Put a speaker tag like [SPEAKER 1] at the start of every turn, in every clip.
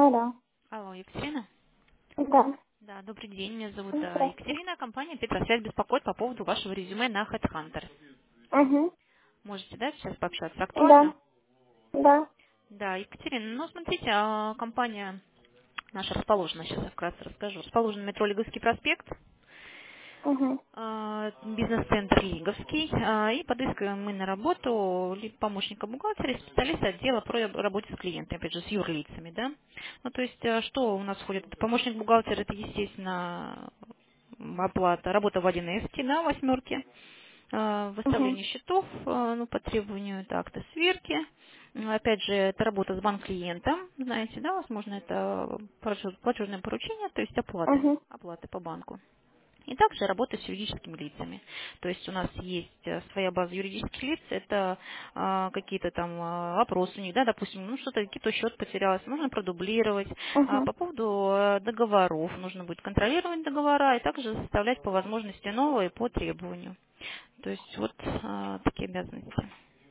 [SPEAKER 1] Алло.
[SPEAKER 2] Алло, Екатерина?
[SPEAKER 1] Да.
[SPEAKER 2] Да, добрый день, меня зовут
[SPEAKER 1] Здравствуйте.
[SPEAKER 2] Екатерина, компания Петросвязь беспокоит по поводу вашего резюме на HeadHunter.
[SPEAKER 1] Угу.
[SPEAKER 2] Можете, да, сейчас пообщаться?
[SPEAKER 1] Да.
[SPEAKER 2] Актуально?
[SPEAKER 1] Да.
[SPEAKER 2] Да, Екатерина, ну, смотрите, компания наша расположена, сейчас я вкратце расскажу, расположена на метро Лиговский проспект,
[SPEAKER 1] Угу.
[SPEAKER 2] бизнес-центр Лиговский, и подыскиваем мы на работу либо помощника бухгалтера, и специалиста отдела по работе с клиентами, опять же, с юрлицами, да. Ну, то есть, что у нас входит? Это помощник бухгалтера, это, естественно, оплата, работа в 1С, на восьмерке,
[SPEAKER 1] Угу.
[SPEAKER 2] выставление счетов, ну, по требованию это акты сверки. Опять же, это работа с банк-клиентом, знаете, да, возможно, это платежное поручение, то есть
[SPEAKER 1] Угу.
[SPEAKER 2] оплаты по банку. И также работа с юридическими лицами. То есть у нас есть своя база юридических лиц, это какие-то там вопросы у них, да, допустим, ну что-то, какой-то счет потерялся, нужно продублировать.
[SPEAKER 1] Угу.
[SPEAKER 2] По поводу договоров, нужно будет контролировать договора и также составлять по возможности новые по требованию. То есть вот такие обязанности.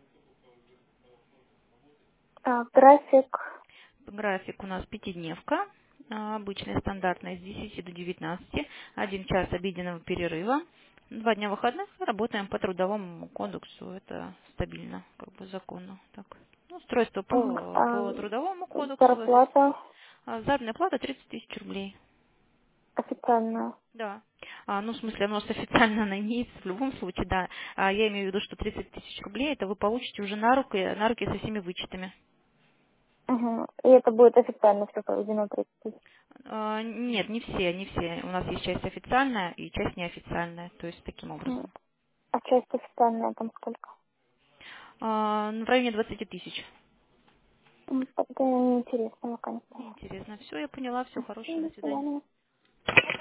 [SPEAKER 1] Так, график.
[SPEAKER 2] График у нас пятидневка, обычная, стандартная, с 10 до 19, 1 час обеденного перерыва, 2 дня выходных, работаем по трудовому кодексу, это стабильно, как бы законно. Так. Ну, устройство
[SPEAKER 1] Угу.
[SPEAKER 2] по трудовому кодексу,
[SPEAKER 1] Зарплата
[SPEAKER 2] заработная плата 30 тысяч рублей.
[SPEAKER 1] официальная.
[SPEAKER 2] Да. Ну, в смысле, у нас официально она имеется в любом случае, да. Я имею в виду, что 30 тысяч рублей это вы получите уже на руки со всеми вычетами.
[SPEAKER 1] Угу. И это будет официально все проведено 30.
[SPEAKER 2] Нет, не все. У нас есть часть официальная и часть неофициальная, то есть таким
[SPEAKER 1] Мгм.
[SPEAKER 2] образом.
[SPEAKER 1] А часть официальная там сколько?
[SPEAKER 2] В районе 20 тысяч.
[SPEAKER 1] Это неинтересно вакансия.
[SPEAKER 2] Интересно. Все, я поняла. Все хорошего.
[SPEAKER 1] До
[SPEAKER 2] До свидания.
[SPEAKER 1] свидания.